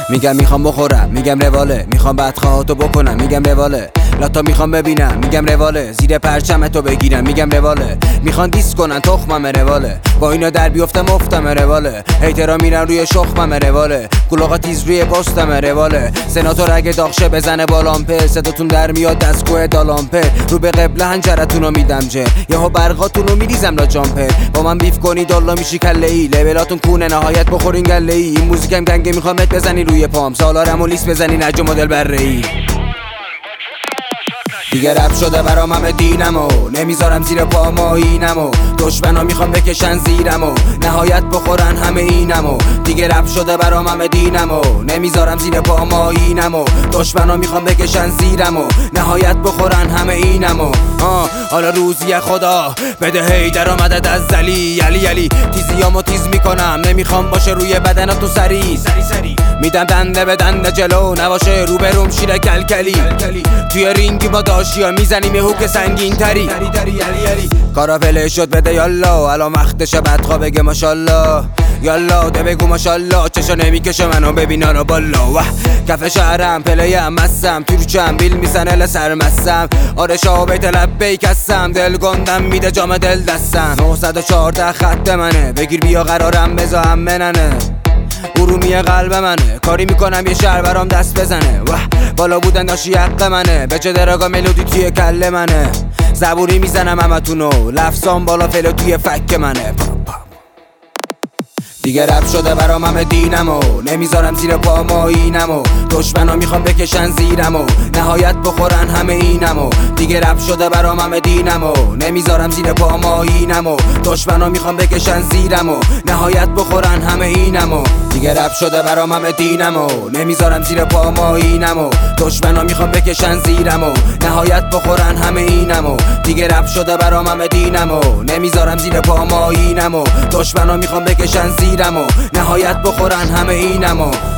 میگم میخوام بخورم، میگم رواله. میخوام بدخواهاتو بکنم، میگم رواله. لاتا میخوام ببینم، میگم رواله. زیر پرچمتو بگیرم، میگم رواله. میخوان دیس کنن تخمم رواله. با اینا در بیفتم افتم رواله. هیترا میرن روی شخمم رواله. گلاغا تیز روی پستم رواله. سناتور اگه داغشه بزنه بالامپه، صداتون در میاد دستگاه دالامپه. رو به قبله هنجرتونو میدم جه، یهو برقاتونو میریزم لا جامپه. با من بیف کنید الله میشی کله ای، لبلاتون کونه نهایت بخورین گله ای. این موزیکم گنگه میخوامت بزنی روی پام، سالارمو لیست بزنی نجم و دل بره ای. دیگه رپ شده برام همه دینمو، نمیذارم زیر پا ماهینمو. دشمنا میخوام بکشن زیرمو، نهایت بخورن همه اینمو. دیگه رپ شده برام همه دینمو، نمیذارم زیر پا ماهینمو. دشمنا میخوام بکشن زیرمو، نهایت بخورن همه اینمو. حالا روزی خدا بده هی درآمدت از زلی علی علی. تیزیامو تیز میکنم، نمیخوام باشه روی بدناتو سری میدم دنده به دنده جلو، نباشه روبروم شیره کلکلی. توی رینگی با داشیا میزنیم یه هوک سنگین تری. کارا فله شد بده یالا، الان وقتشه بدخوا بگه ماشالله. یالا ده بگو ماشالله، چشا نمیکشه منو ببین رو بالا. وح کف شهرم پلیم مستم، تورچم بیل میزنه لسرمستم. آره شابه لبیک هستم، دل گندم میده جام دل دستم. 914 خط منه، بگیر بیا قرارم بذارم مننه. ارومی قلب منه، کاری میکنم یه شهر برام دست بزنه. وح بالا بودن داشتی حق منه، به چه دراغا ملودی توی کله منه. زبوری میزنم همتونو، لفظام بالا فلو توی فک منه. دیگه رپ شده برام همه دینمو، نمیذارم زیر پا ماهینمو. دشمنا میخوام بکشن زیرمو، نهایت بخورن همه اینمو. دیگه رپ شده برام همه دینمو، نمیذارم زیر پا ماهینمو. دشمنا میخوام بکشن زیرمو، نهایت بخورن همه اینمو. دیگه رپ شده برام همه دینمو، نمیذارم زیر پا ماهینمو. دشمنا میخوام بکشن زیرمو، نهایت بخورن همه اینمو. دیگه رپ شده برام همه دینمو، نمیذارم زیر پا ماهینمو. دشمنا میخوام بکشن زیرمو، نهایت بخورن همه اینمو.